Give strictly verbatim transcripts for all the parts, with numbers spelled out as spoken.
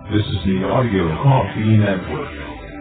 This is the Audio Coffee Network.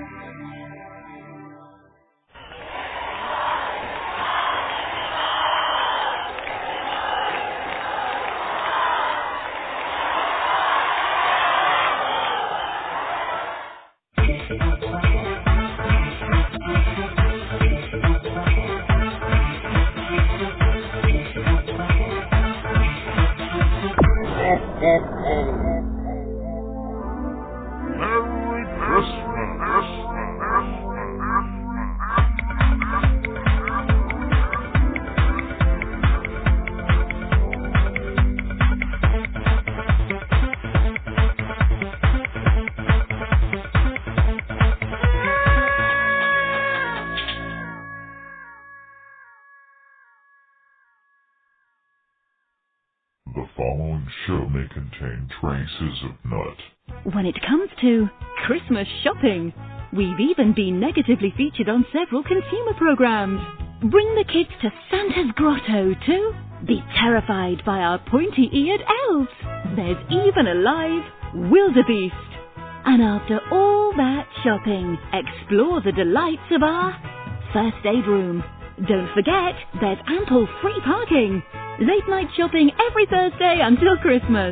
The following show may contain traces of nut. When it comes to Christmas shopping, we've even been negatively featured on several consumer programs. Bring the kids to Santa's Grotto to be terrified by our pointy-eared elves. There's even a live wildebeest. And after all that shopping, explore the delights of our first aid room. Don't forget, there's ample free parking. Late night shopping every Thursday until Christmas.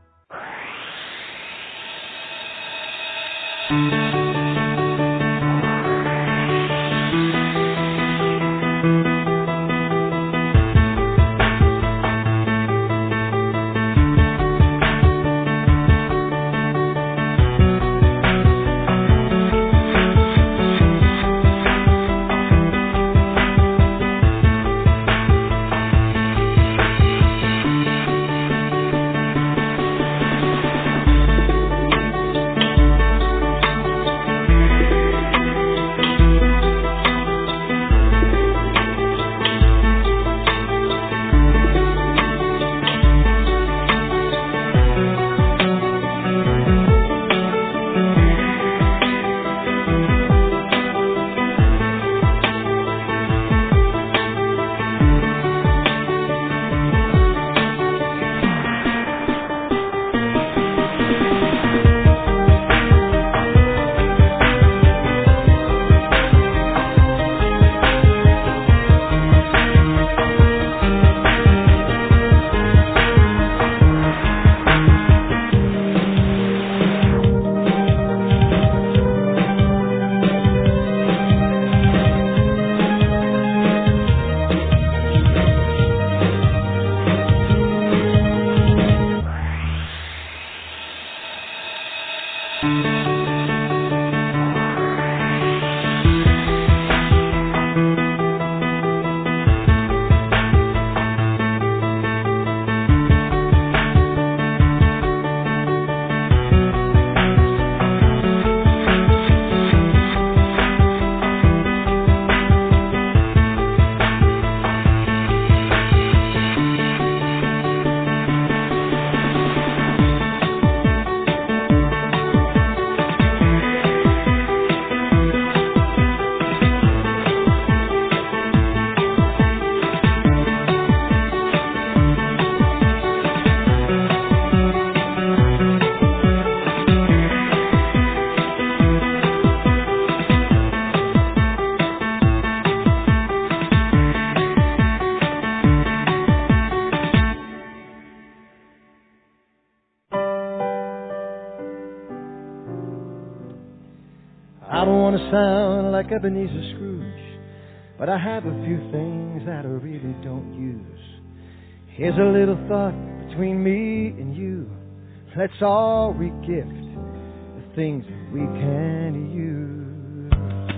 I don't want to sound like Ebenezer Scrooge, but I have a few things that I really don't use. Here's a little thought between me and you. Let's all re-gift the things that we can use.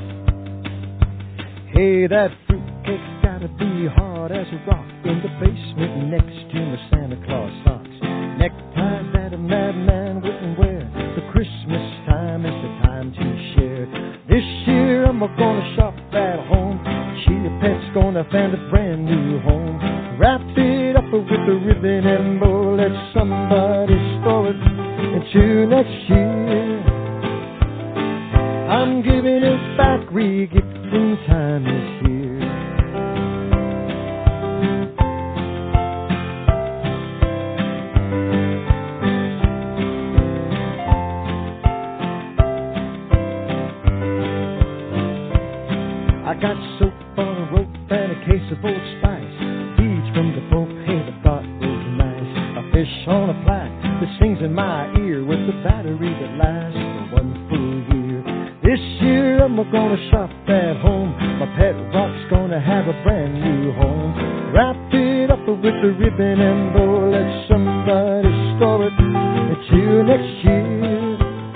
Hey, that fruitcake's gotta be hard as a rock in the basement next to my Santa Claus socks. Neckties that a madman wouldn't wear. The Christmas time is the time to share. This year I'm gonna shop at home. Chia Pet's gonna find a brand new home. Wrap it up with a ribbon and bow. Let somebody store it into next year. I'm giving it back, re-gifting time is here. smoke, hey, the thought was nice. A fish on a plaque that sings in my ear with a battery that lasts for one full year. This year I'm gonna shop at home. My pet rock's gonna have a brand new home. Wrap it up with a ribbon and bow. Let somebody store it until next year.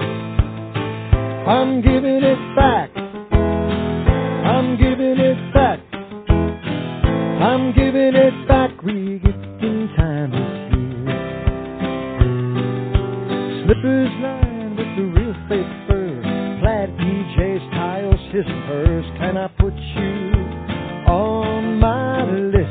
I'm giving it back. I'm giving it back. I'm giving it back. Re-gifting time is here. Slippers lined with the real fake fur. Plaid P Js, tiles, his and hers. Can I put you on my list?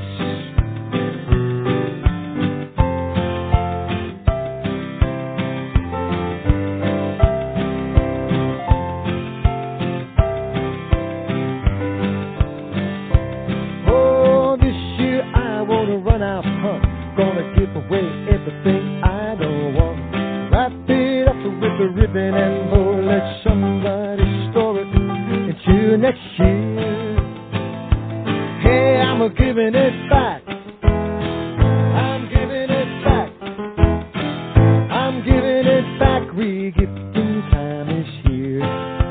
Oh, this year I wanna run out pump. Gonna give away everything I don't want. Wrap it up with a ribbon and bow. Let somebody store it until next year. Hey, I'm giving it back. I'm giving it back. I'm giving it back. Re-gifting time is here.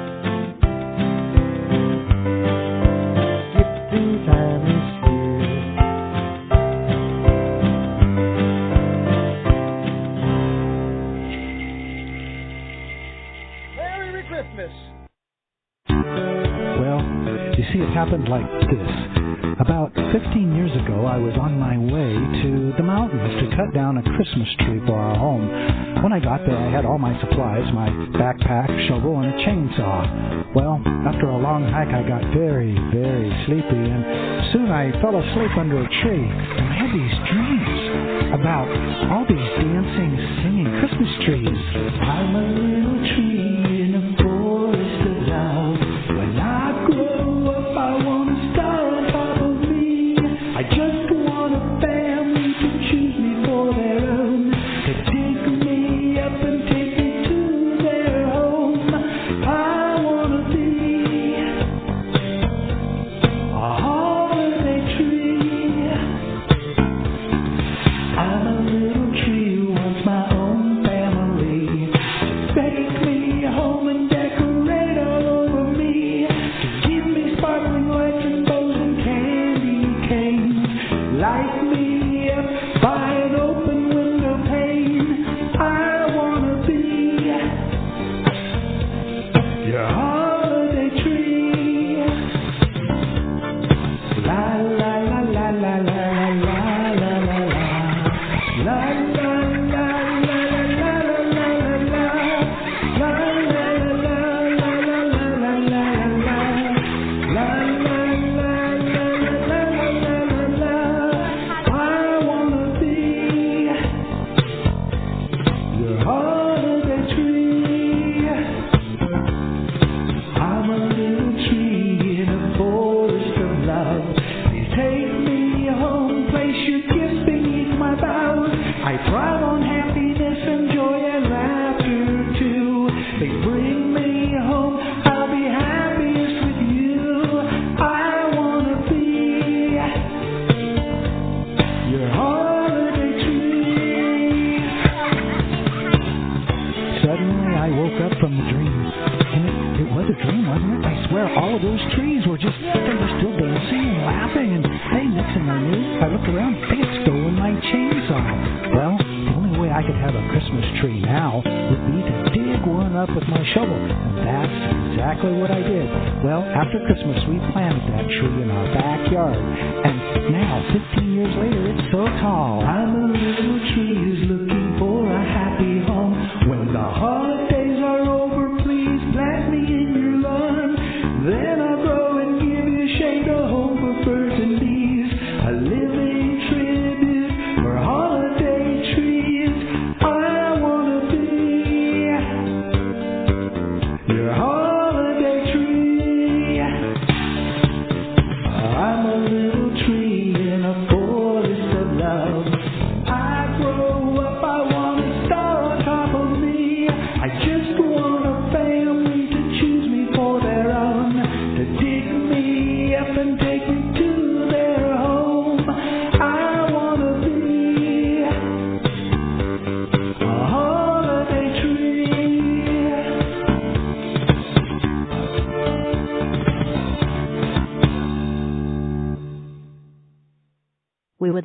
Gifting time is here. Merry Christmas. Well, you see, it happened like this. About fifteen years ago, I was on my way to the mountains to cut down a Christmas tree for our home. When I got there, I had all my supplies, my backpack, shovel, and a chainsaw. Well, after a long hike, I got very, very sleepy, and soon I fell asleep under a tree. And I had these dreams about all these dancing, singing Christmas trees. I'm a little tree in a forest of love. When I grow up, I want a star on top of me. I just want a family to choose me for their own, to pick me up and take me to their home. I want to be a holiday tree. I'm a little tree who wants my own family to take me home and decorate all over me, to give me sparkling lights and bows and candy canes, light me up by an open window pane. I want to be your holiday tree. La la la la la la la la la la la la la la la la la I wanna be your holiday tree. I'm a little tree in a forest of love. Please take me home, place your gifts beneath my boughs. I thrive on happiness and joy and laughter too. They bring me home, I'll be happiest with you. I wanna be your holiday tree. Suddenly I woke up from the dream. And it, it was a dream, wasn't it? I swear all of those trees were just, they were still dancing and laughing. And hey, next thing I knew, I looked around, they had stolen my chainsaw. Well, the only way I could have a Christmas tree now would be to dig one up with my shovel. And that's exactly what I did. Well, after Christmas, we planted that tree in our backyard. And now, fifteen years later, it's so tall. I'm a little tree who's looking for a happy home. When the holidays are over, please plant me in your lawn. Then I'll grow and give you shade, a home for birds and bees, a living tribute for holiday trees. I wanna be your holiday tree. I'm a little tree in a forest of love.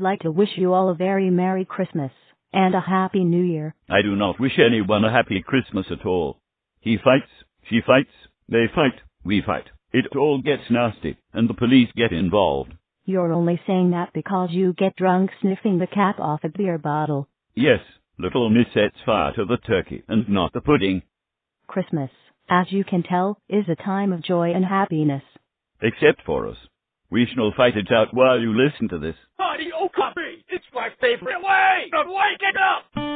like to wish you all a very Merry Christmas and a Happy New Year. I do not wish anyone a Happy Christmas at all. He fights, she fights, they fight, we fight. It all gets nasty, and the police get involved. You're only saying that because you get drunk sniffing the cap off a beer bottle. Yes, little miss sets fire to the turkey and not the pudding. Christmas, as you can tell, is a time of joy and happiness. Except for us. We shall fight it out while you listen to this. Audio copy! It's my favorite way of waking up!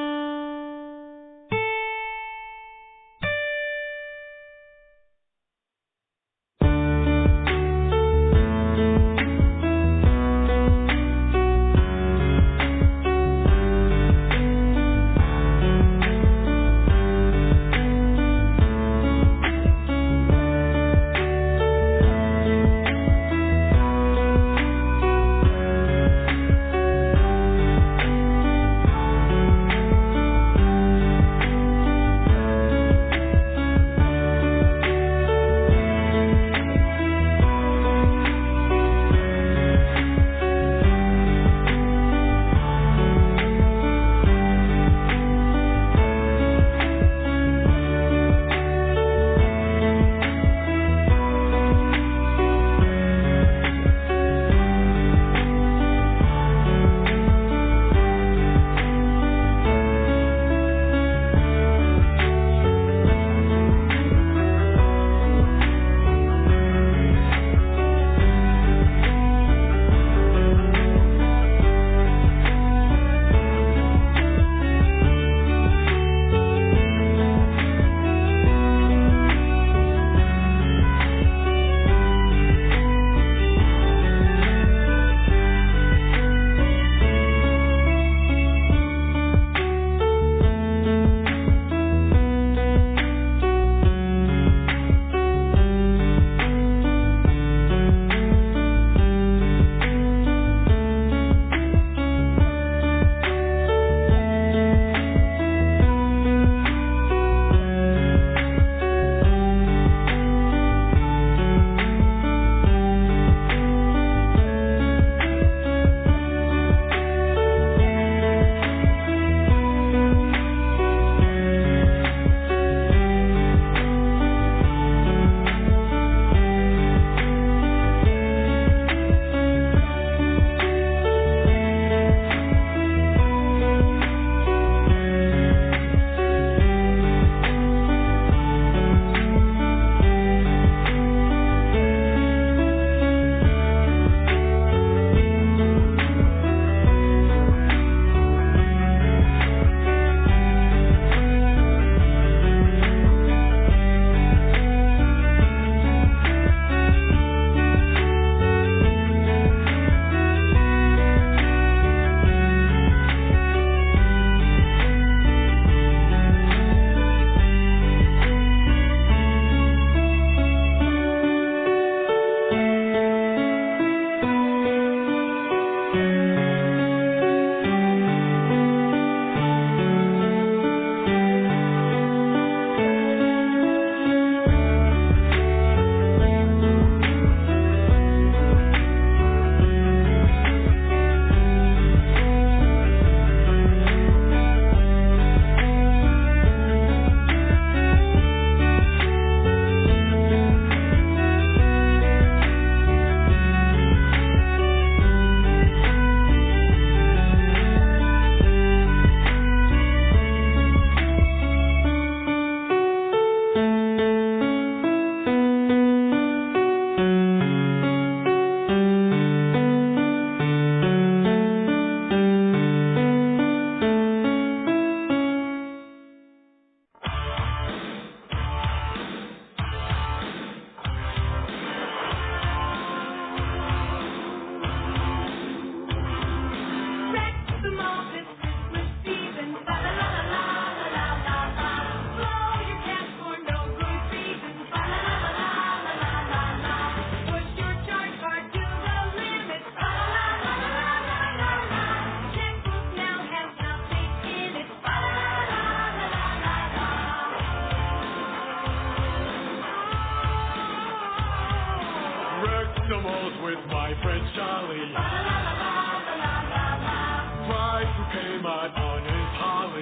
holly, my honest holly.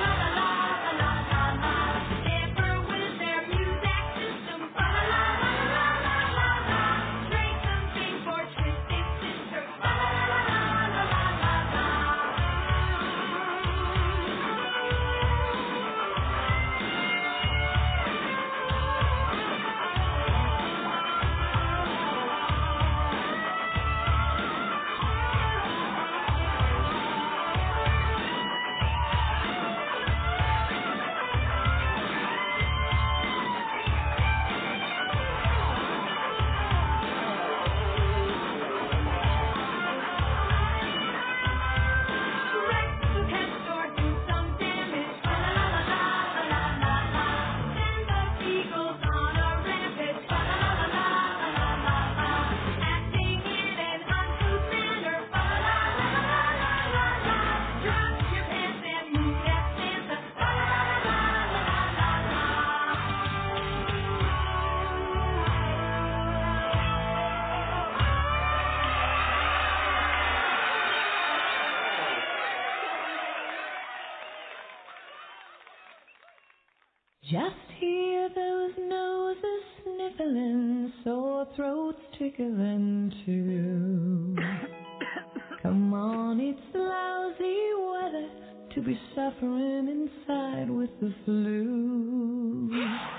Just hear those noses sniffling, sore throats tickling too. Come on, it's lousy weather to be suffering inside with the flu.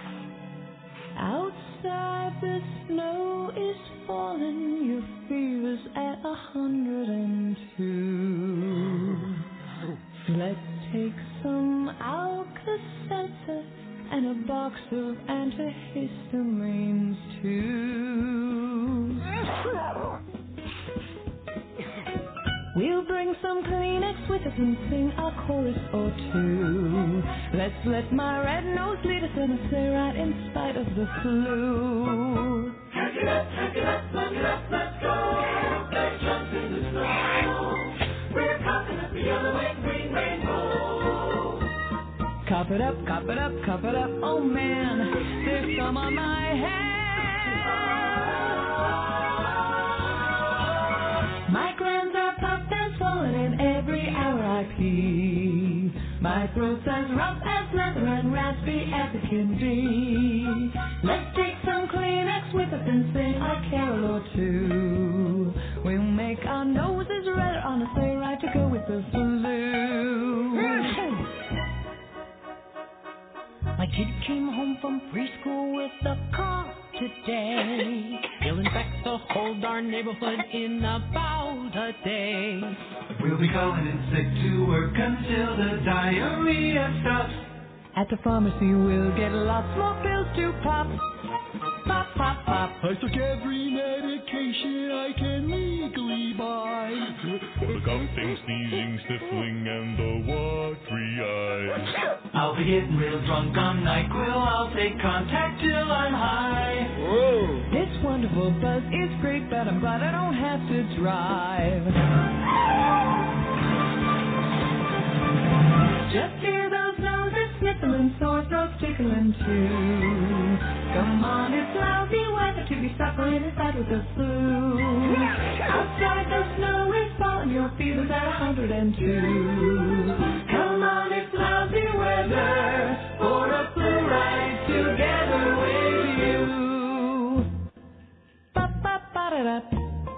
Outside the snow is falling, your fever's at a hundred and two. Let's take some Alka-Seltzer and a box of antihistamines too. We'll bring some Kleenex with us and sing a chorus or two. Let's let my red nose lead us on a sleigh ride in spite of the flu. Pack it up, pack it up, plug it up, let's go. Let's jump in the snow. We're copping up the yellow and green rainbow. Cop it up, cop it up, cop it up, oh man, there's some on my hand. My glands are puffed and swollen in every hour I pee. My throat's as rough as leather and raspy as it can be. Let's take some Kleenex with us and sing a carol or two. We'll make our noses red on a sleigh ride to go with the flu. My kid came home from preschool with a cough today. He'll infect the whole darn neighborhood in about a day. We'll be calling in sick to work until the diarrhea stops. At the pharmacy we'll get lots more pills to pop. Pop, pop, pop. I took every medication I can legally buy. For the coughing, sneezing, sniffling, and the watery eyes. I'll be getting real drunk on NyQuil. I'll take contact till I'm high. Whoa. This wonderful buzz is great, but I'm glad I don't have to drive. Just hear those noses sniffling, sore throats tickling too. Come on, it's lousy weather to be suffering inside with the flu. Outside the snow is falling, your fever's at a hundred and two. Come on, it's lousy weather for a flu ride together with you. Ba ba ba da da.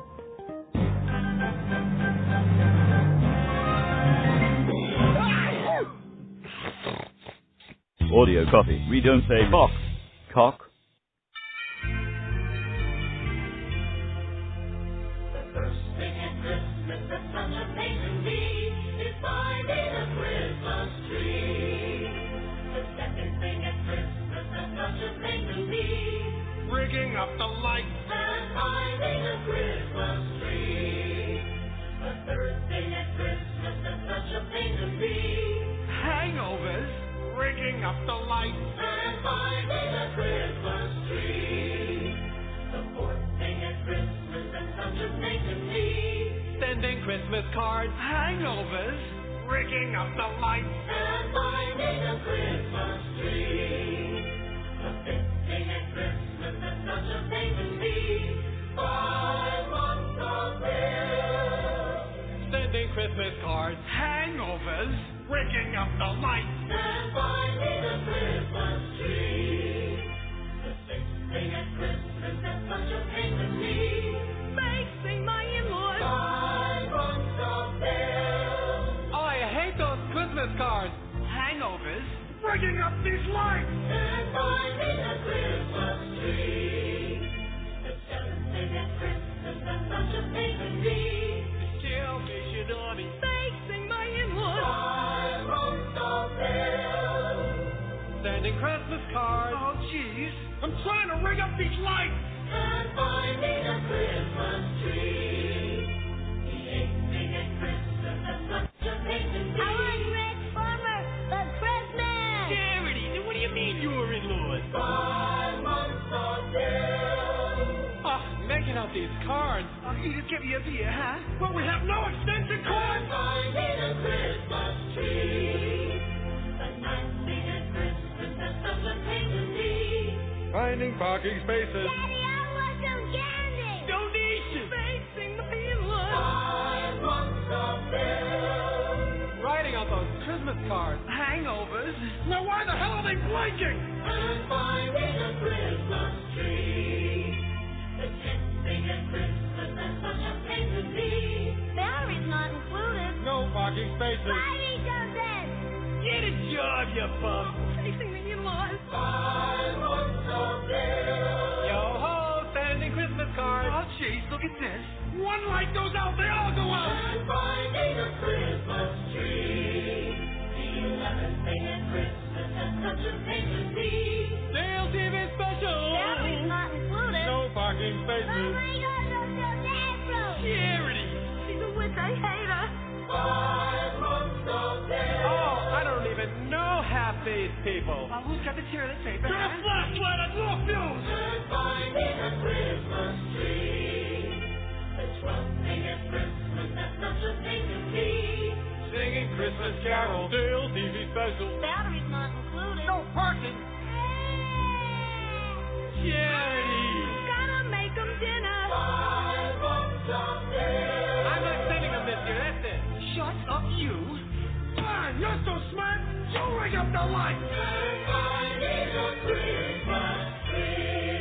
Audio copy. We don't say box. Cock. The first thing at Christmas that such a thing to me is finding a Christmas tree. The second thing at Christmas that's such a thing to me, rigging up the lights and finding a Christmas tree. The third thing at Christmas that's such a thing to me, hangovers. Rigging up the lights and finding a Christmas tree. The fourth thing at Christmas that's such a thing to me, sending Christmas cards, hangovers, rigging up the lights and finding a Christmas tree. The fifth thing at Christmas that's such a thing to me, five months of bills, sending Christmas cards, hangovers. hangovers, rigging up the lights, and finding the Christmas tree. The sixth thing at Christmas that's such a pain to me. Facing my in-laws. Five months of bills. Oh, I hate those Christmas cards. Hangovers, rigging up these lights, and finding the Christmas tree. The seventh thing at Christmas that's such a pain to me. Kill me, Shinobi. Facing my in-laws. Five months of bills. Sending Christmas cards. Oh, jeez. I'm trying to rig up these lights, and finding a Christmas tree. The eighth thing at Christmas that's such a pain to me. I want Red Farmer, the Christmas. Charity, then what do you mean you were in Lord? Five months of bills. Oh, making out these cards. Oh, you just give me a beer, huh? Well, we have no extension cords. And finding a Christmas tree. The ninth thing at Christmas that's such a pain to me. Finding parking spaces. Daddy, I want some candy. Donations. Facing my in-laws. Five months of bills. Writing out those Christmas cards. Hangovers. Now why the hell are they blinking? And finding a Christmas tree. The tenth thing at Christmas that's such a pain to me. Battery's not included. No parking spaces. I need something. Get a job, you bum. Facing the in-laws. Five months of bills. Yo ho, sending Christmas cards. Oh, jeez, look at this. One light goes out, they all go out. And finding a Christmas tree. The eleventh thing at Christmas that's such a pain to me. Sale T V special. Battery's not included. No parking Oh spaces. my God, those are Afro. Charity. She's a witch, I hate her. Five months of bills. Oh, I don't even know half these people. Oh, who's got the toilet paper, Turn a huh? flashlight on your fuse. And finding a Christmas tree. The twelfth thing at Christmas that's such a pain to me. Singing Christmas carols. Sale T V special. Battery's not included. No parking. Charity. Gotta make them dinner. Five months of bills. I'm not sending them this year, that's it. Shut up, you. Fine, you're so smart. You ring up the lights. And finding a Christmas tree.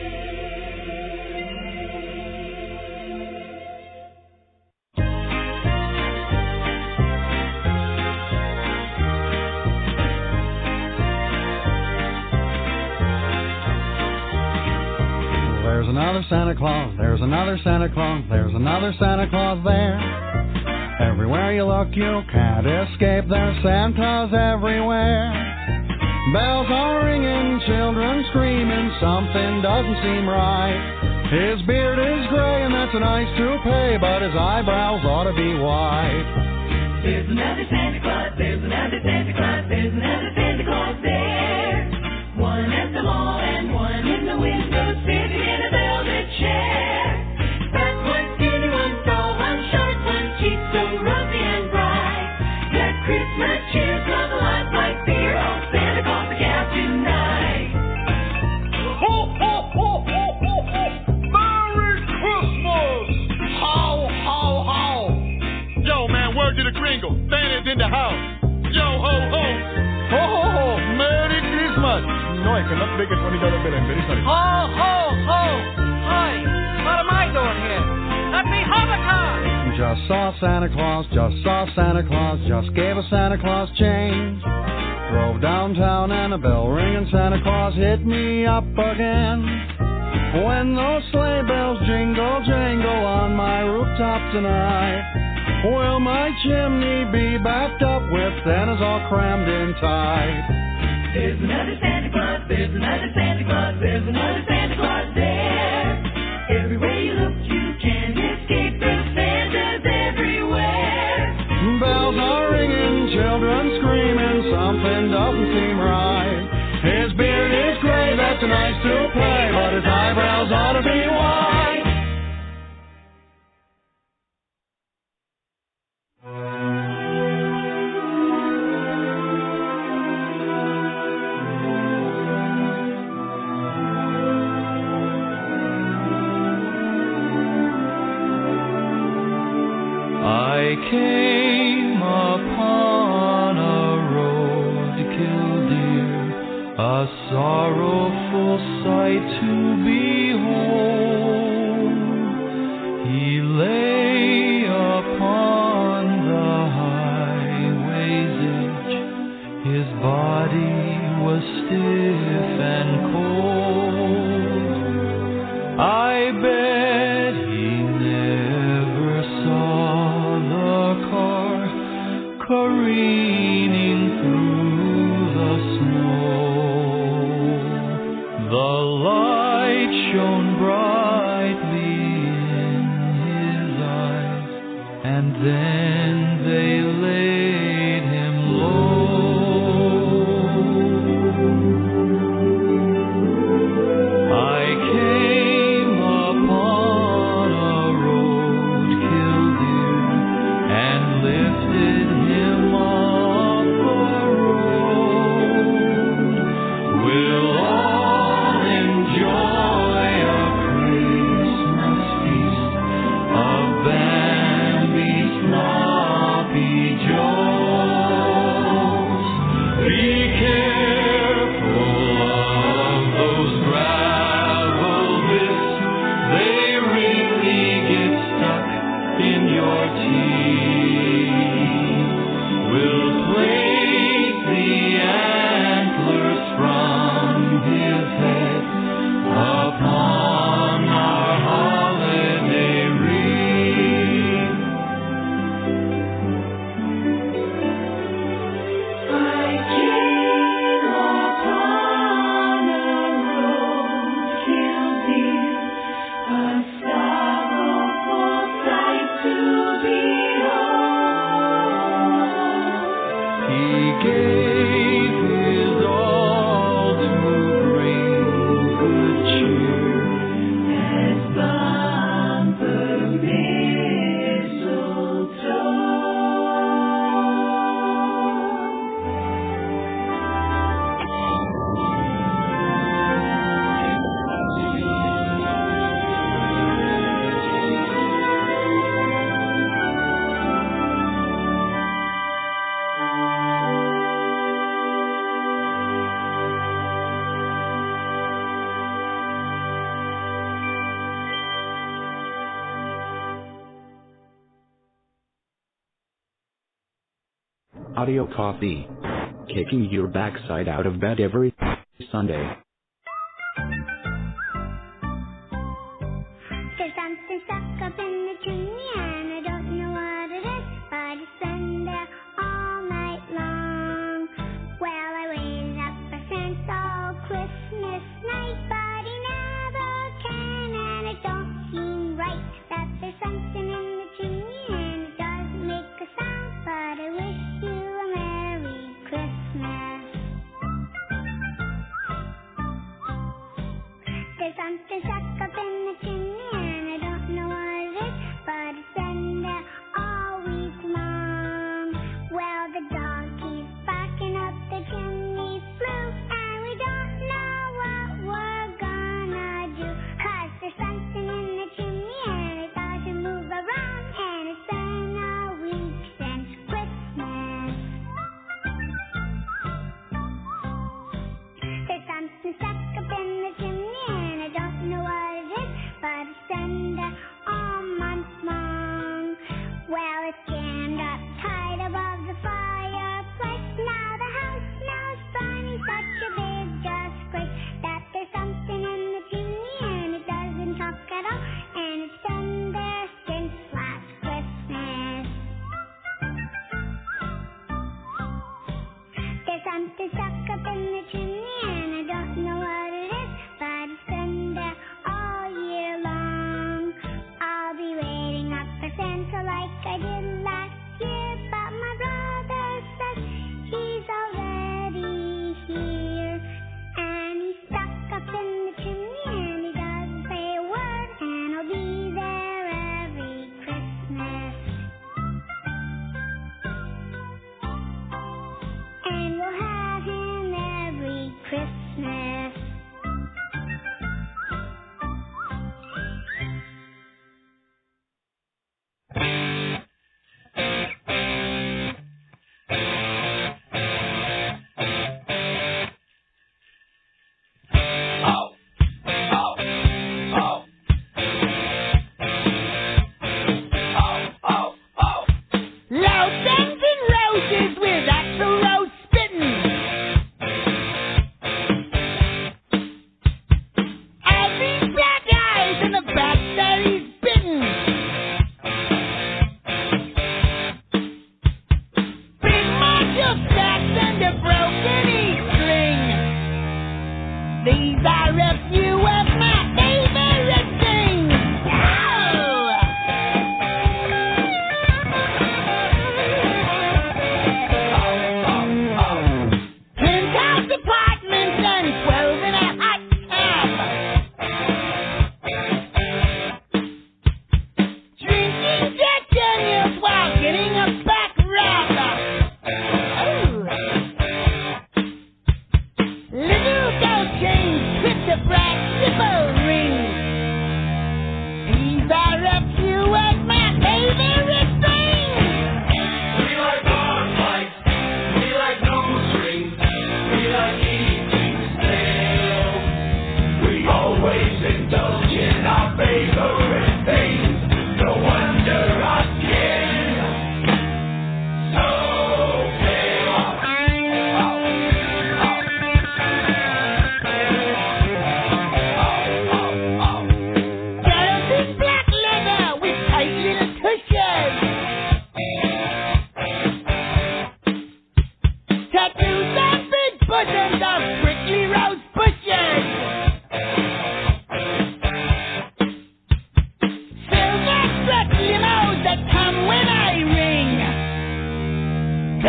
There's another Santa Claus, there's another Santa Claus, there's another Santa Claus there. Everywhere you look, you can't escape, there's Santas everywhere. Bells are ringing, children screaming, something doesn't seem right. His beard is gray and that's a nice toupee, but his eyebrows ought to be white. There's another Santa Claus, there's another Santa Claus, there's another Santa Claus there. One at the mall and one in the window, sitting in a velvet chair. Back one skinny, one tall, one short, one cheap, so rosy and bright. That Christmas cheer from a light like beer. Oh, Santa Claus the gas tonight. Ho, ho, ho, ho, ho, ho. Merry Christmas. How, how, how. Yo, man, word to the gringo. Santa's in the house. Yo, ho, ho. Ho, ho, ho. Merry Christmas. No, I cannot make it twenty dollar bill. I'm very sorry. Ho, ho, ho. Hi. What am I doing here? Happy Hanukkah. Just saw Santa Claus, just saw Santa Claus, just gave a Santa Claus change. Drove downtown and a bell ringing, Santa Claus hit me up again. When those sleigh bells jingle, jangle on my rooftop tonight, will my chimney be backed up with Santas all crammed in tight? There's another Santa Claus, there's another Santa Claus, there's another Santa Claus there. Everywhere you look, you can't escape, there's Santas everywhere. Bells are ringing, children screaming, something doesn't seem right. His beard is gray, that's a nice toupee, but his eyebrows ought to be white. I came upon a sorrowful sight to behold. He lay upon the highway's edge. His body was stiff and cold. I bet he never saw the car careening through the snow. The light shone brightly in his eyes, and then they laid him low. I came upon a roadkill deer and lifted him off the road. We'll all enjoy a Christmas feast of Bambi sloppy joes. Be careful of those gravel bits, they really get stuck in your teeth. We'll place the antlers from his head upon our holiday wreath. I came upon a roadkill deer, a sorrowful sight to behold. He gave his all to bring good cheer. As bumper mistletoe. Audio Coffee. Kicking your backside out of bed every Sunday. There's something stuck up in the chimney and I don't know what it is, but it's been there all night long. Well, I waited up for Santa all Christmas night, but he never came, and it don't seem right that there's something in the chimney and it doesn't make a sound, but I wish you a Merry Christmas. There's something stuck up in the chimney and I don't know what it is, but it's been there all week long. Well, the dog keeps barking up the chimney flue, and we don't know what we're gonna do, 'cause there's something in the chimney and it doesn't move around, and it's been a week since Christmas. There's something stuck up in the chimney and I don't know what it is, but it's been there all month long. Well, it's jammed up tight above the fireplace. Now the house smells burning such a big disgrace that there's something in the chimney and it doesn't talk at all, and it's been there since last Christmas. There's something stuck up in the chimney and I don't know what it is, but it's been there all year long. I'll be waiting up for Santa like I did last year, but my brother says he's already here, and he's stuck up in the chimney and he doesn't say a word, and I'll be there every Christmas. And we'll have him every Christmas.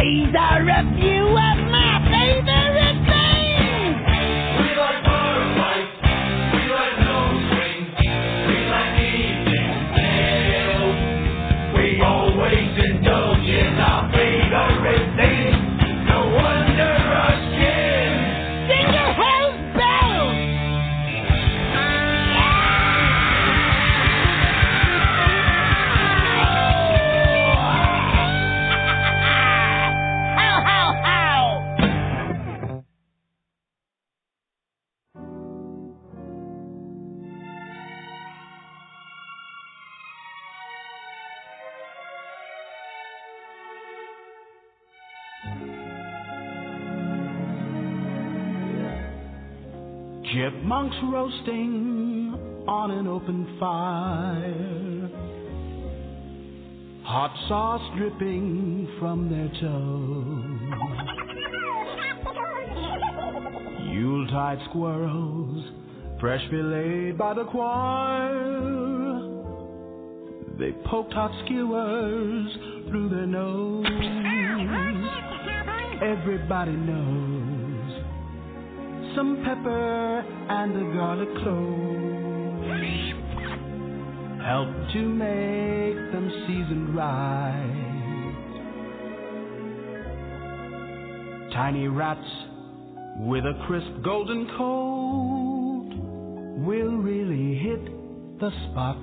These are a few of my favorite things. We like fireflies, we like nose rings, we like evening mail. We always indulge in our favorite things. No wonder our skin Jingle Hell's bells. How, how, how? Chipmunks roasting on an open fire, hot sauce dripping from their toes. Yuletide squirrels, fresh filleted by the choir. They poked hot skewers through their nose. Everybody knows some pepper and a garlic clove help to make them seasoned right. Tiny rats with a crisp golden coat will really hit the spot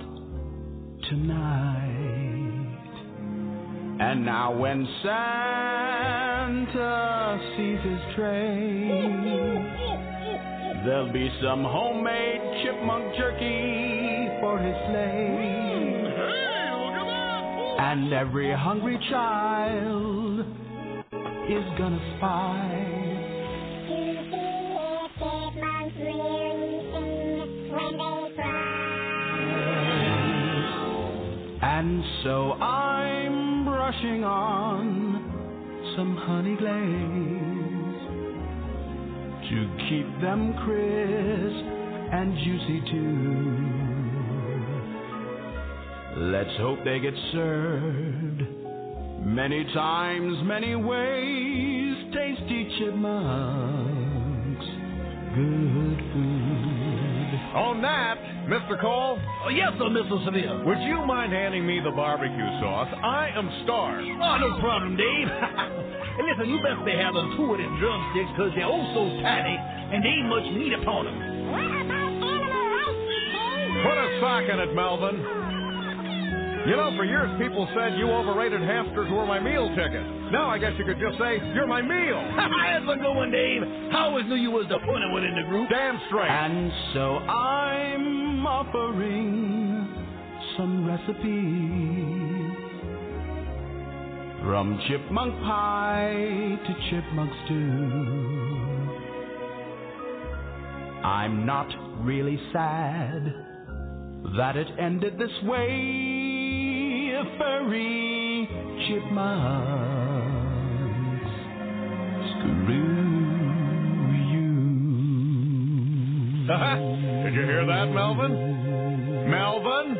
tonight. And now when Santa sees his tray, there'll be some homemade chipmunk jerky for his sleigh. And every hungry child is gonna spy Chipmunks really sing when they fly. And so I'm brushing on some honey glaze to keep them crisp and juicy too. Let's hope they get served many times, many ways. Tasty chipmunks, good food. On that, Mister Cole? Oh, yes, sir, Mister Seville. Would you mind handing me the barbecue sauce? I am starved. Oh, no problem, Dave. And listen, you best be having two of them drumsticks because they're oh so tiny and there ain't much meat upon them. What about animal rights, Dave? Put a sock in it, Melvin. You know, for years people said you overrated hamsters were my meal ticket. Now I guess you could just say, you're my meal. That's a good one, Dave. I always knew you was the funny one in the group. Damn straight. And so I'm offering some recipes, from chipmunk pie to chipmunk stew. I'm not really sad that it ended this way. Furry chipmunks, screw you. Did you hear that, Melvin? Melvin?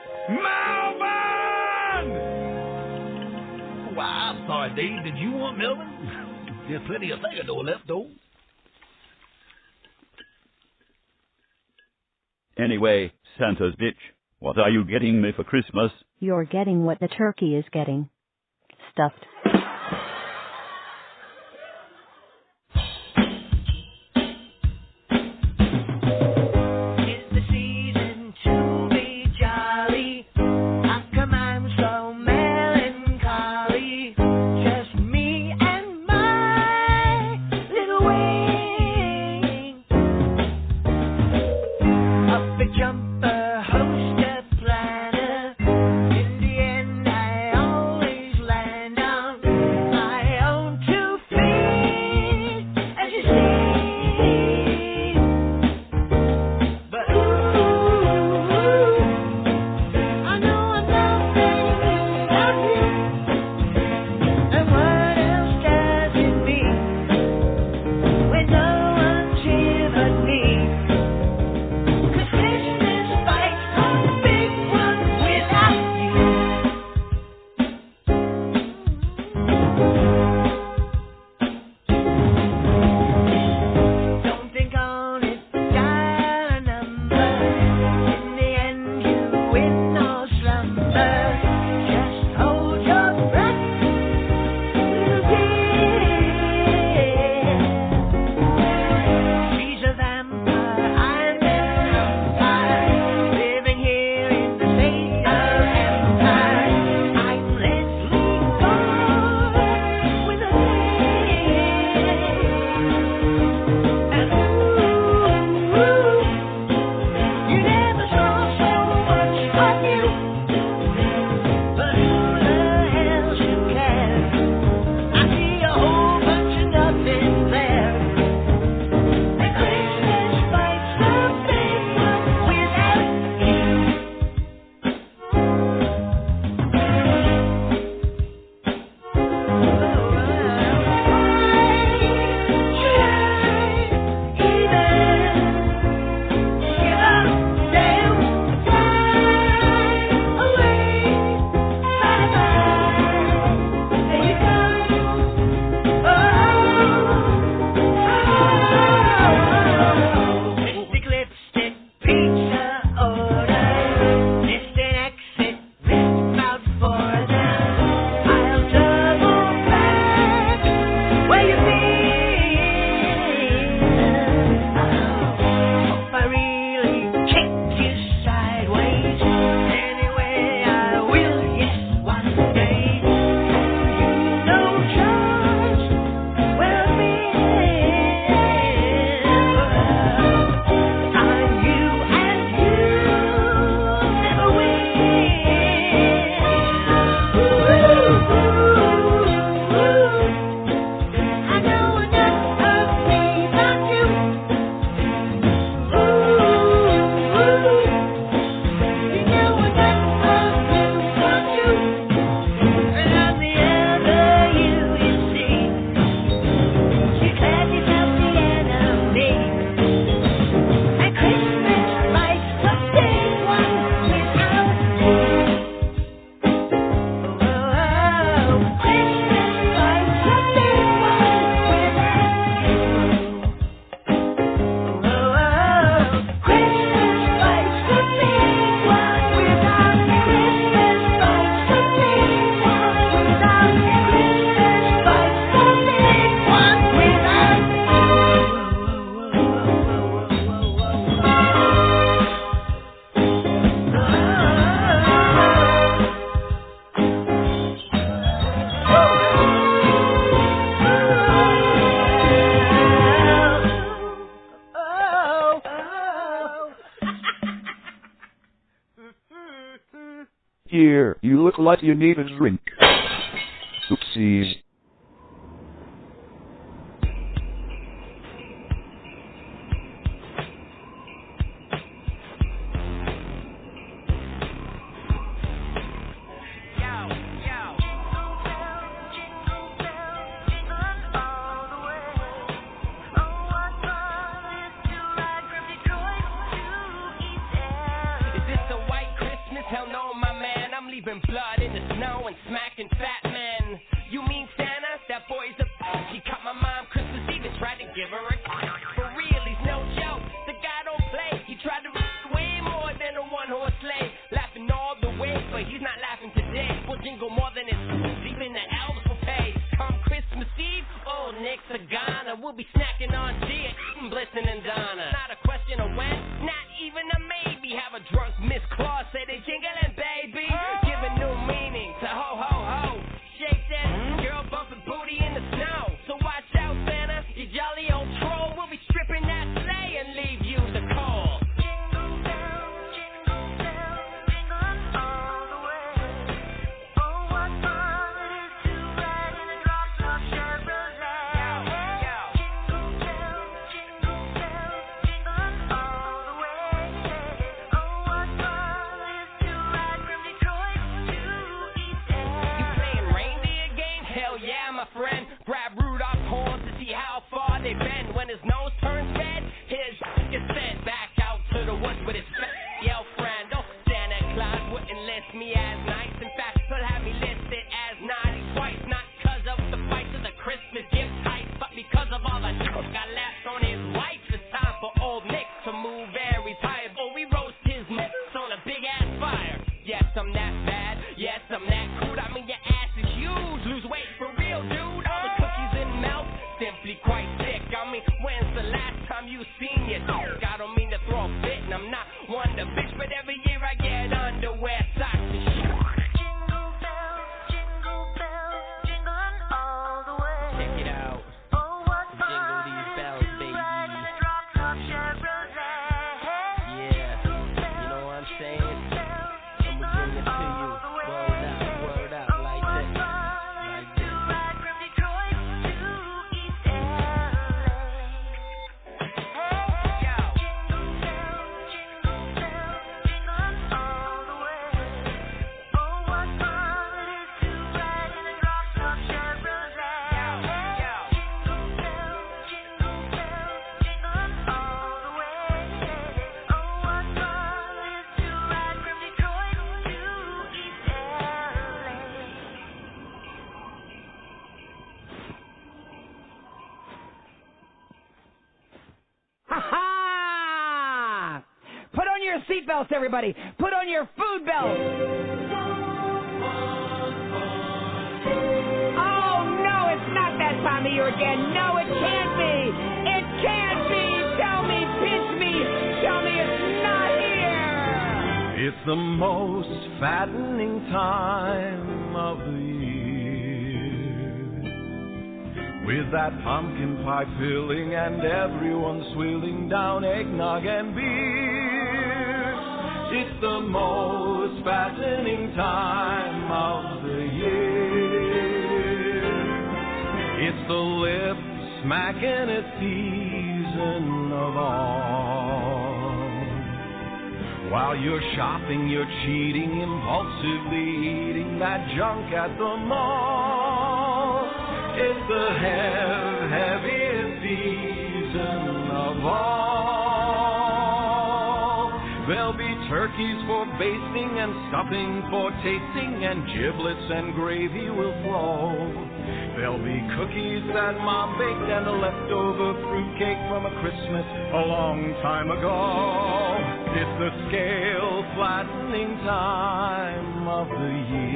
Melvin! Why, I'm sorry, Dave. Did you want Melvin? There's plenty of Theodore left, though. Anyway, Santa's bitch, what are you getting me for Christmas? You're getting what the turkey is getting. Stuffed. It's the season to be jolly. How come I'm so melancholy? Just me and my little wing. Up a jumper, host a planner. In the end, I always land on look like you need a drink. Oopsies. Seatbelts, everybody. Put on your food belts. Oh, no, it's not that time of year again. No, it can't be. It can't be. Tell me, pinch me. Tell me it's not here. It's the most fattening time of the year, with that pumpkin pie filling and everyone swilling down eggnog and beer. It's the most fattening time of the year. It's the lip smacking season of all. While you're shopping, you're cheating, impulsively eating that junk at the mall. It's the hev- heaviest season of all. There'll be turkeys for basting and stuffing for tasting, and giblets and gravy will flow. There'll be cookies that Mom baked and a leftover fruitcake from a Christmas a long time ago. It's the scale flattening time of the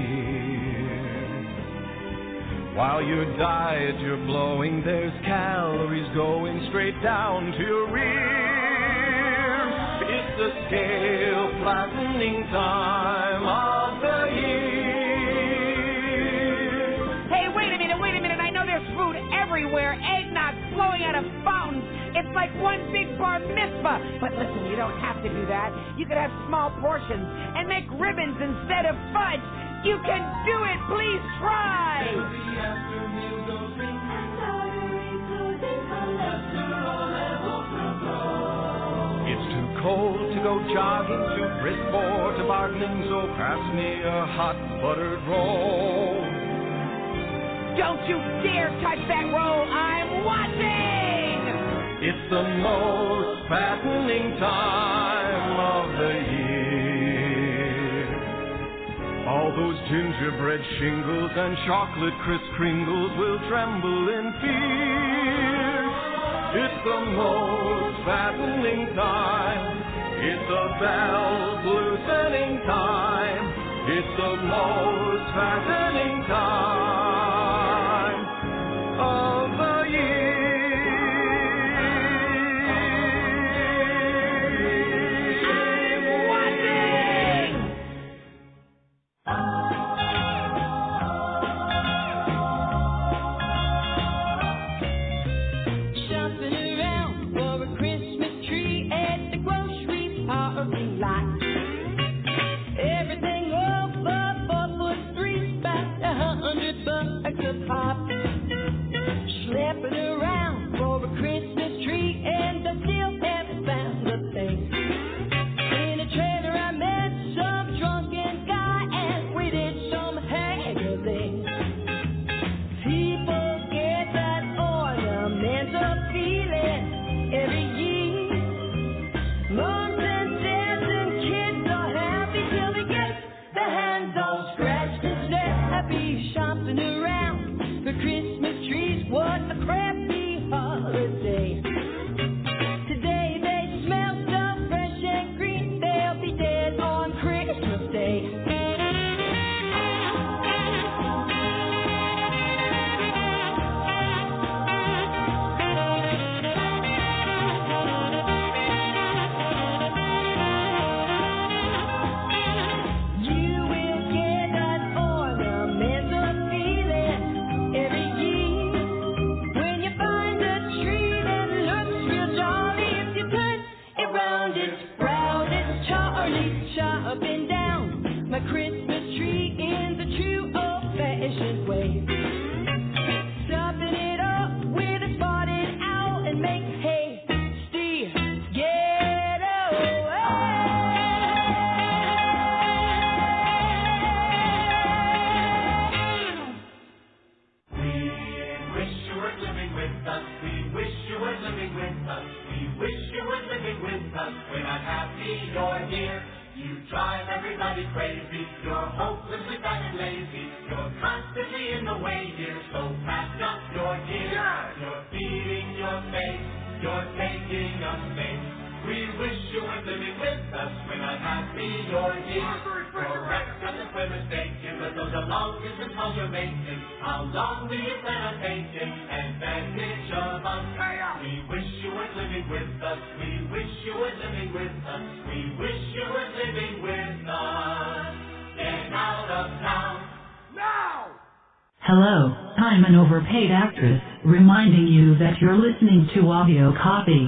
year. While your diet you're blowing, there's calories going straight down to your rear. It's the scale flattening time of the year. Hey, wait a minute, wait a minute. I know there's food everywhere. Eggnog flowing out of fountains. It's like one big bar mitzvah. But listen, you don't have to do that. You could have small portions and make ribbons instead of fudge. You can do it. Please try. It's too cold to go jogging, too brisk for tobogganing, so pass me a hot buttered roll. Don't you dare touch that roll. I'm watching. It's the most fattening time of the year. All those gingerbread shingles and chocolate crisp kringles will tremble in fear. It's the most fattening time. It's the bells loosening time. It's the most fattening time of the year. I'm watching. Shopping around for a Christmas tree at the grocery parking lot. Everything over four foot three, about a hundred bucks a pop. Schlepping around for a Christmas tree, and I still haven't found a thing. In a trailer I met some drunken guy, and we did some haggling. People get that ornamental feeling every year. Moms and dads and kids are happy till they get their hands all scratched and snappy. Shopping around for Christmas trees, what a crappy holiday. Today they smell so fresh and green, they'll be dead on Christmas Day. You will get that ornamental feeling every year when you find a tree that looks real jolly. If you turn it round, it's brown, it's Charlie chopping down my Christmas tree in the true old-fashioned way. Stopping it up with a spotted owl and make hasty getaway. We wish you were living with us. We wish you were living with us. We wish you were living with us. We're not happy you're here. You drive everybody crazy. You're hopelessly fat and lazy. You're constantly in the way here. So pack up your gear. You're feeding your face. You're taking up space. We wish you were living with us. We're not happy you're here. Correct us if we're mistaken, but those are long distance calls you're making. How long do you plan on taking advantage of us? We wish you were living with us. We wish you were living with us. We wish you were living with us. Get out of town now! Hello, I'm an overpaid actress, reminding you that you're listening to audio copy.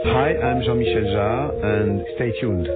Hi, I'm Jean-Michel Jarre, and stay tuned.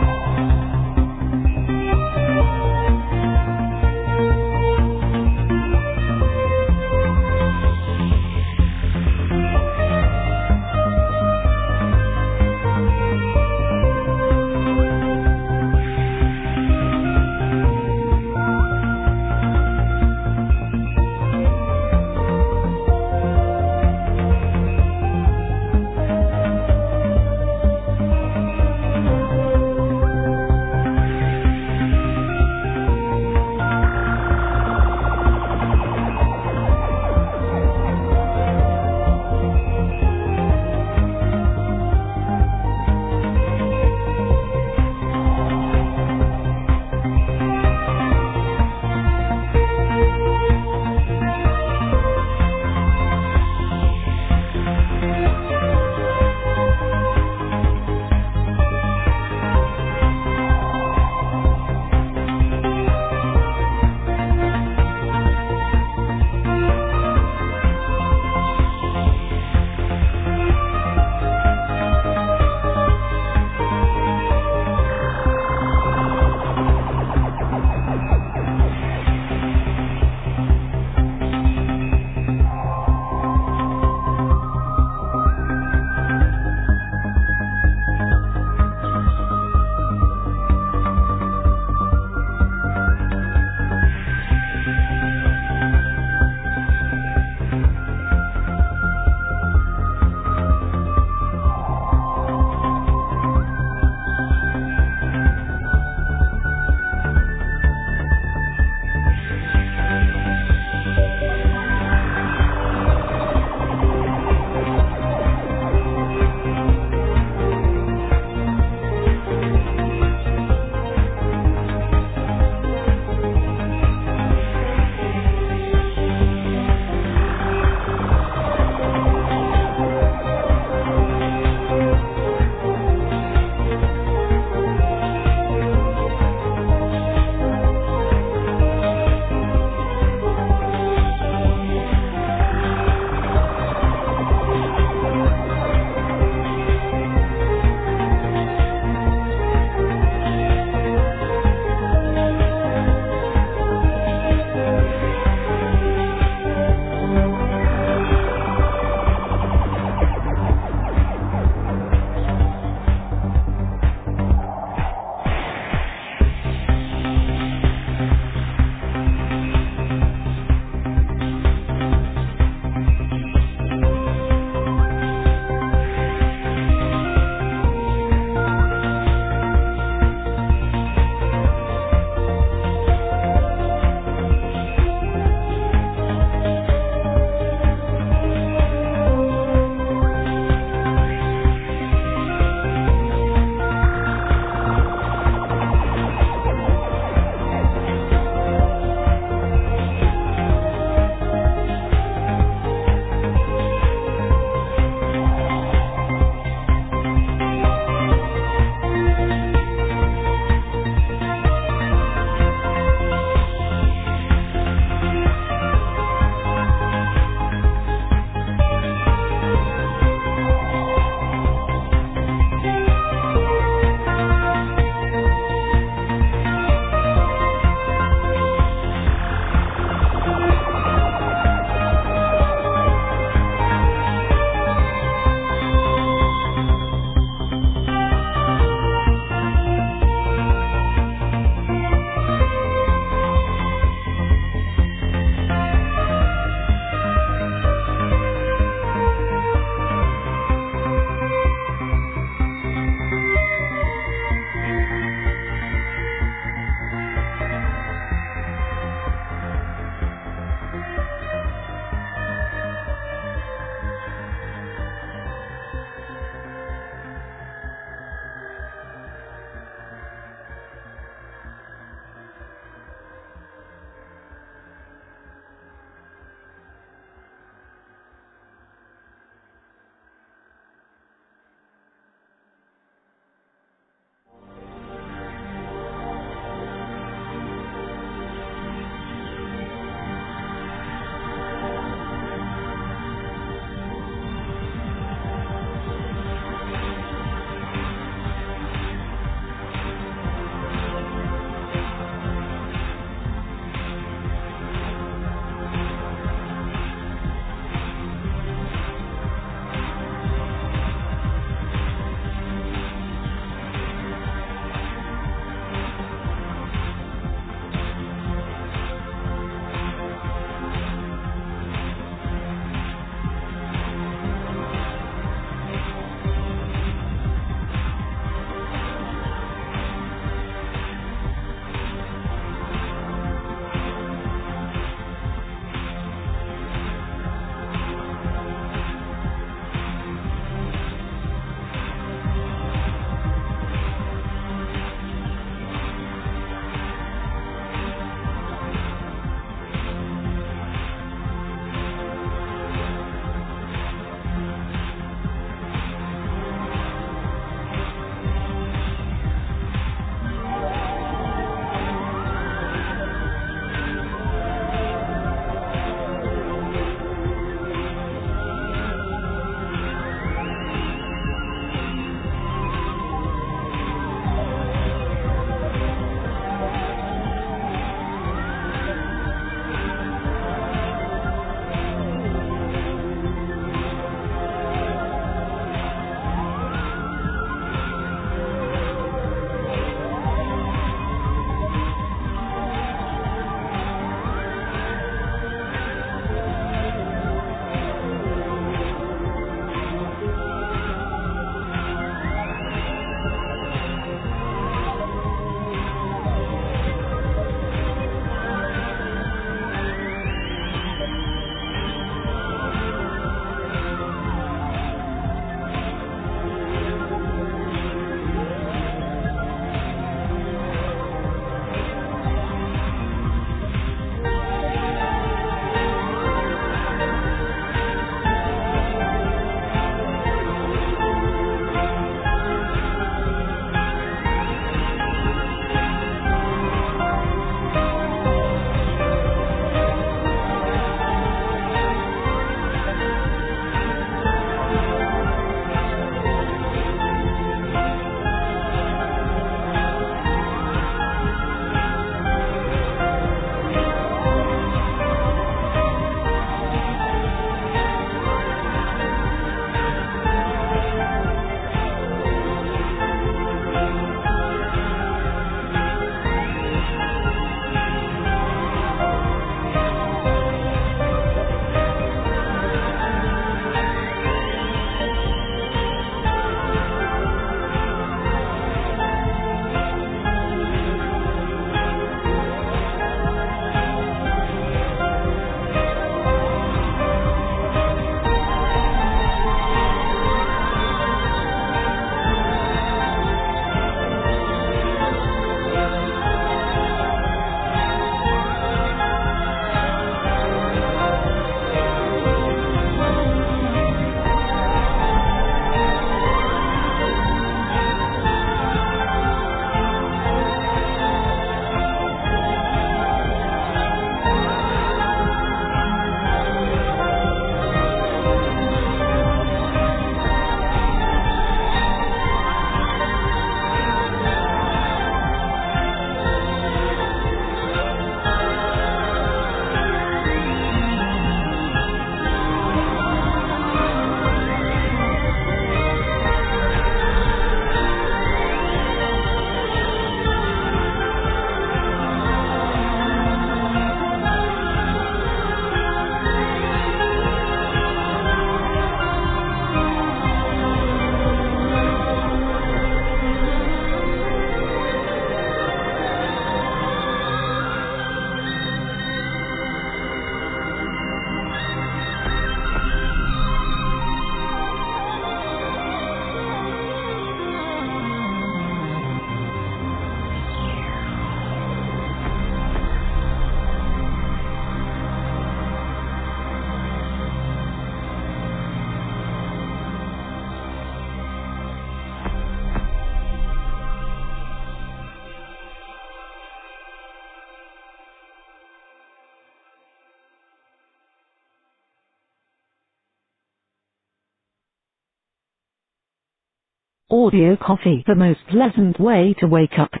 Audio Coffee, the most pleasant way to wake up.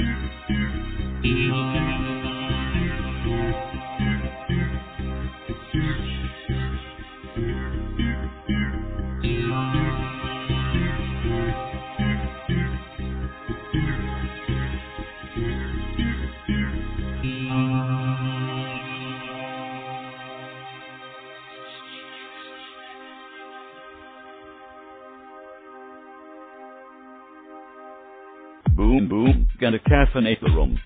Boom, boom, gonna caffeinate the room.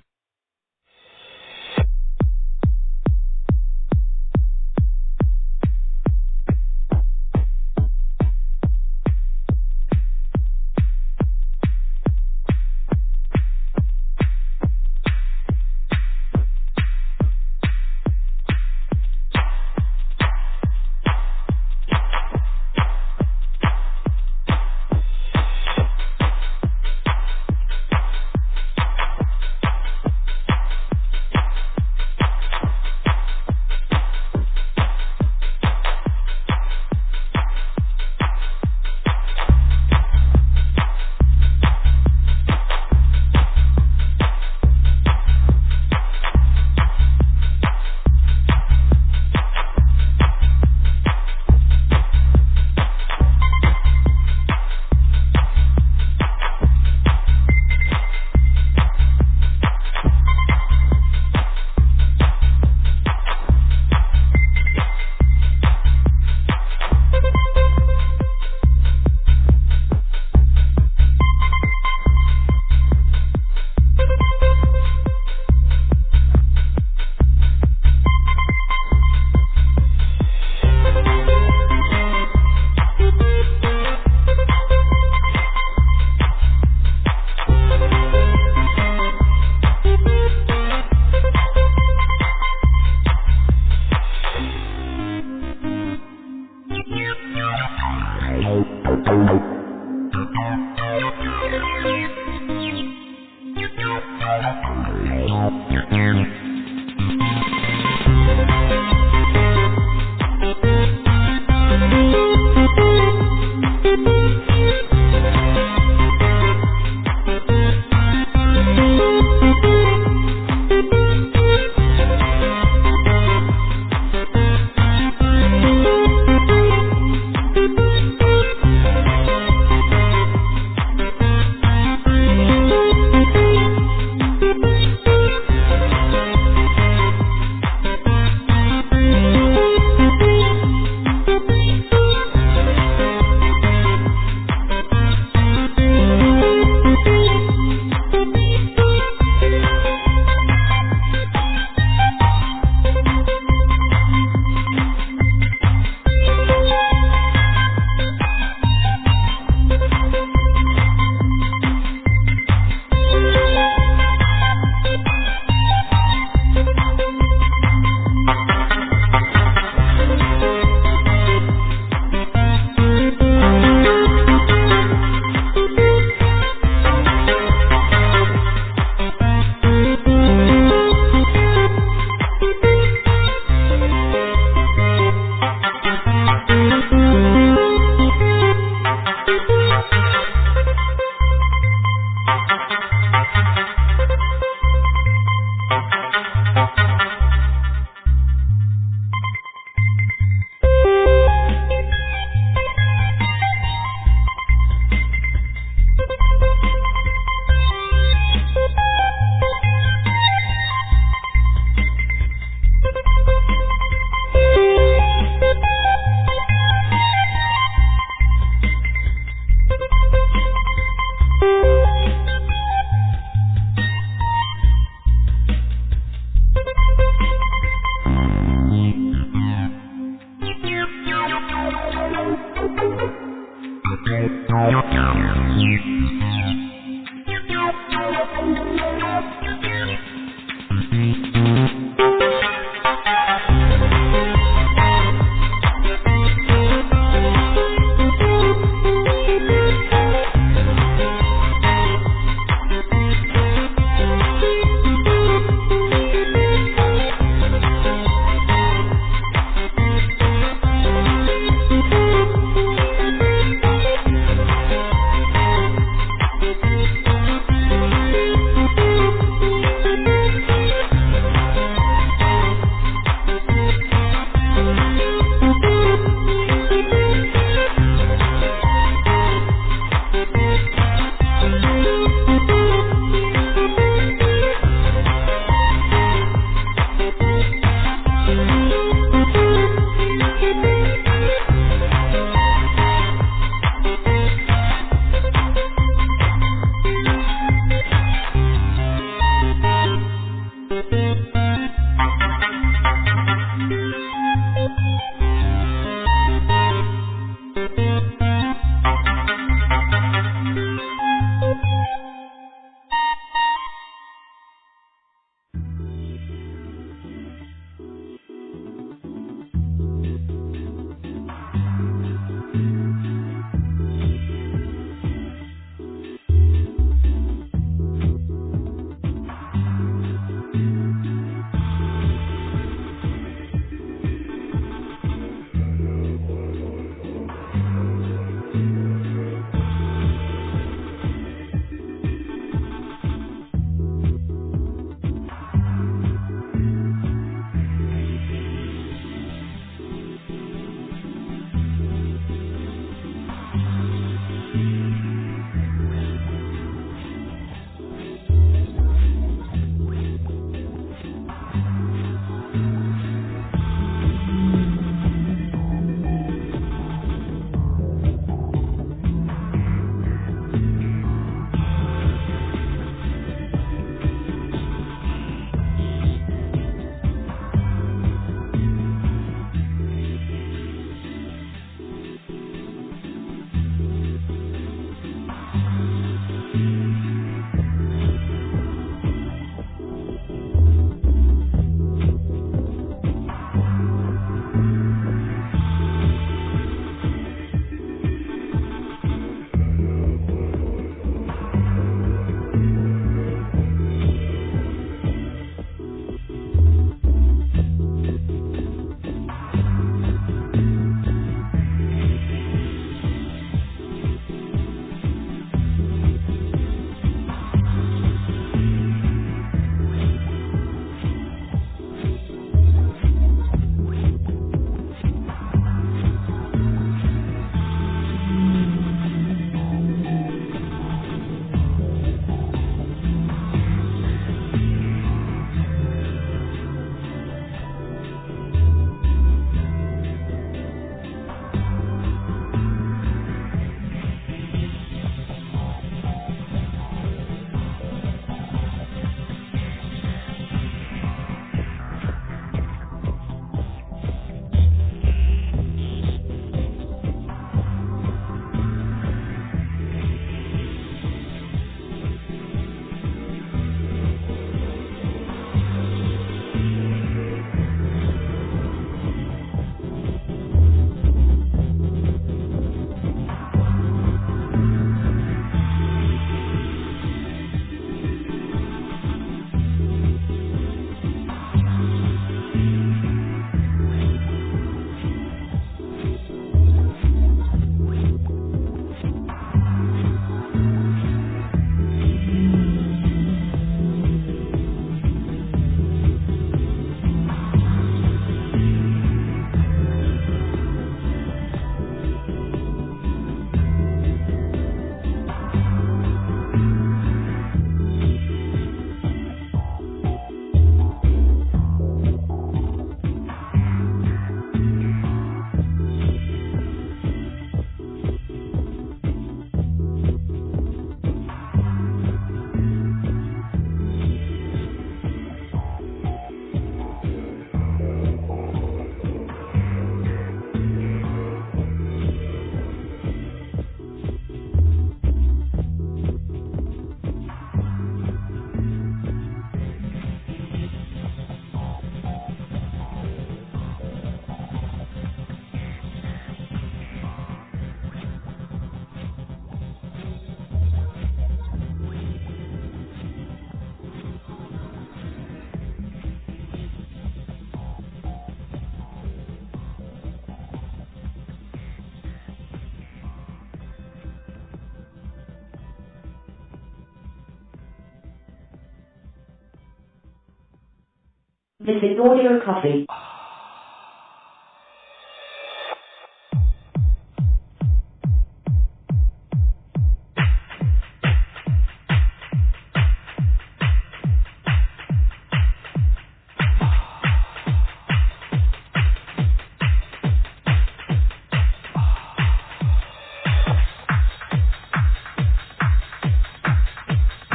Visit Audio Coffee.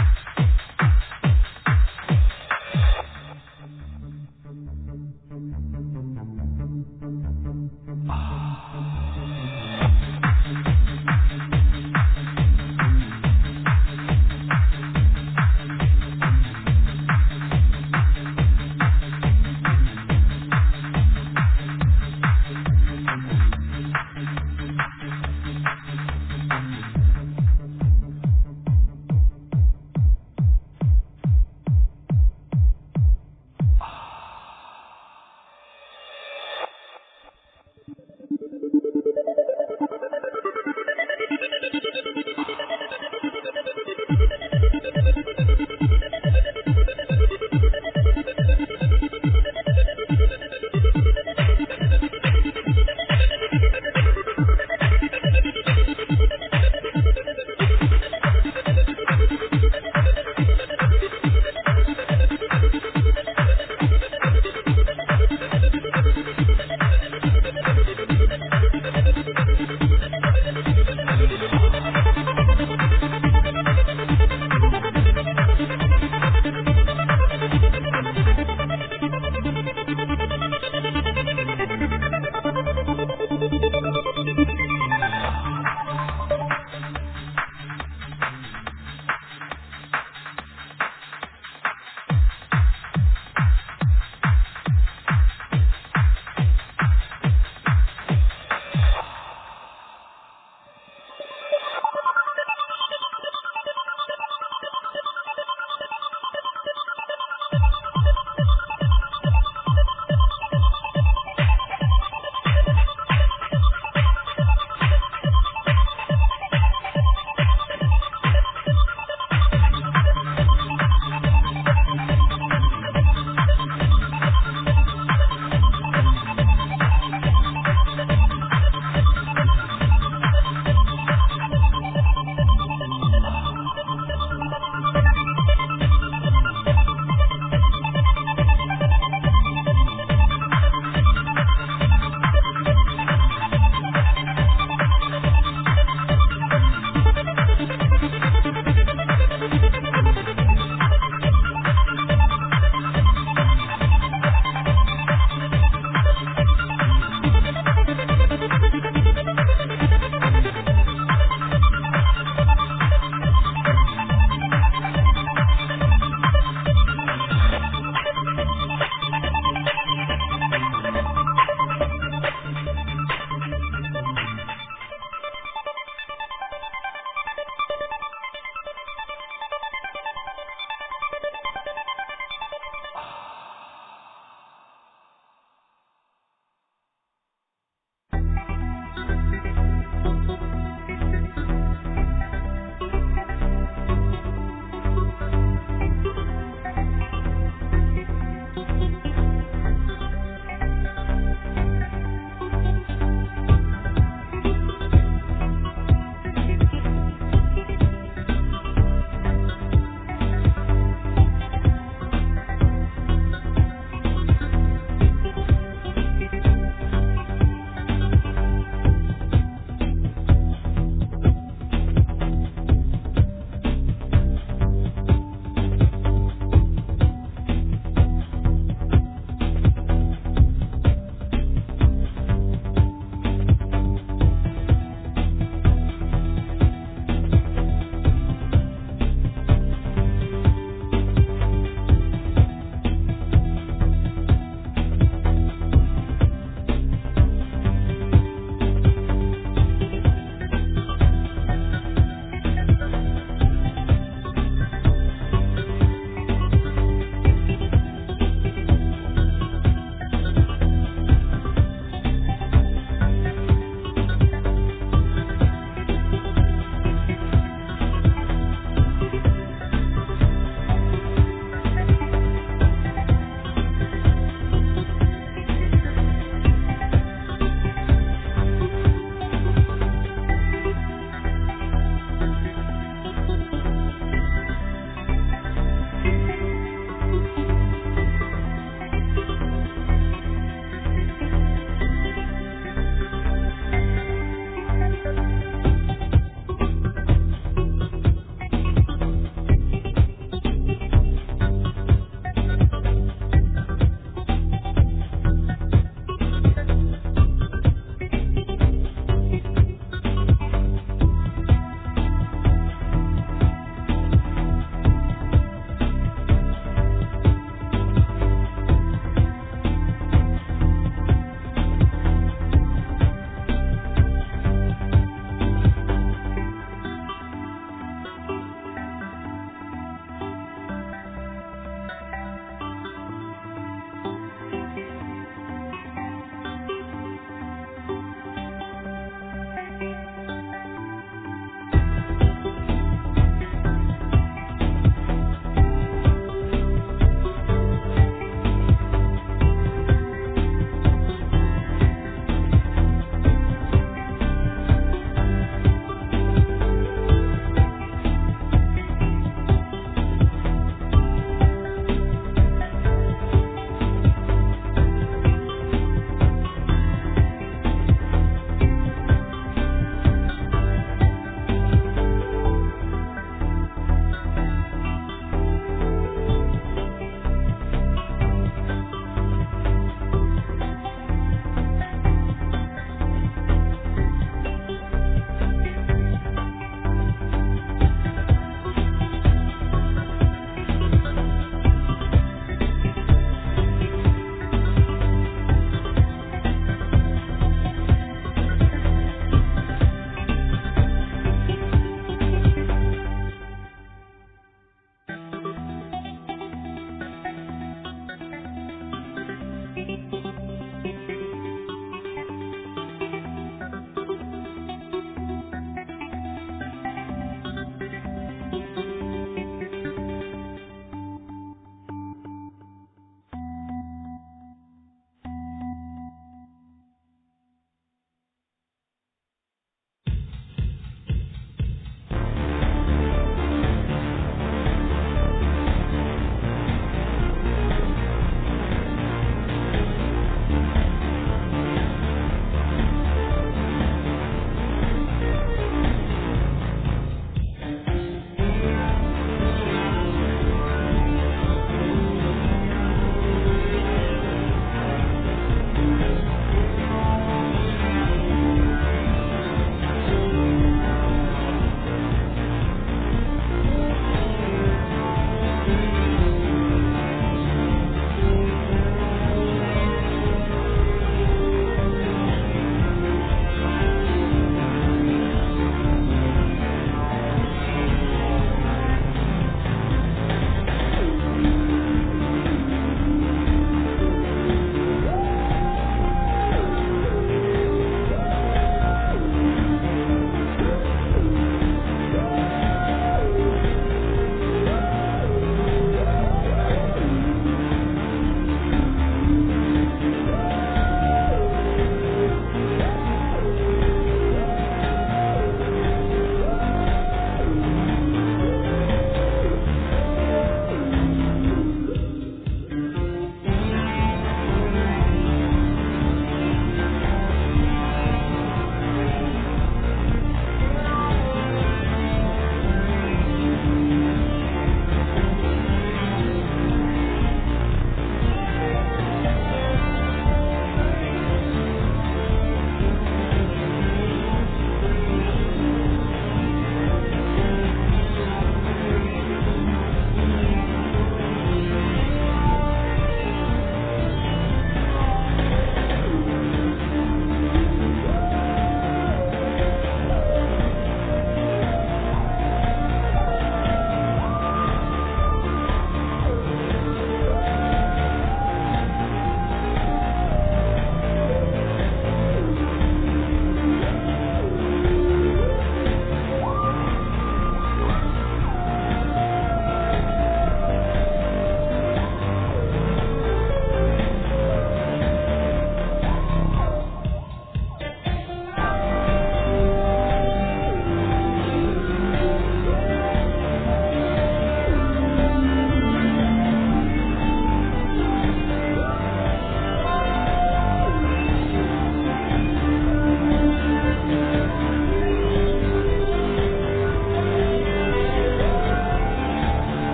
Thank you.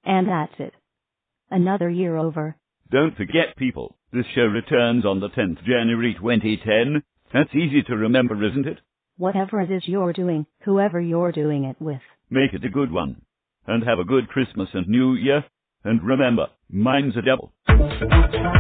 And that's it. Another year over. Don't forget, people, this show returns on the tenth of January twenty ten. That's easy to remember, isn't it? Whatever it is you're doing, whoever you're doing it with. Make it a good one. And have a good Christmas and New Year. And remember, mine's a devil.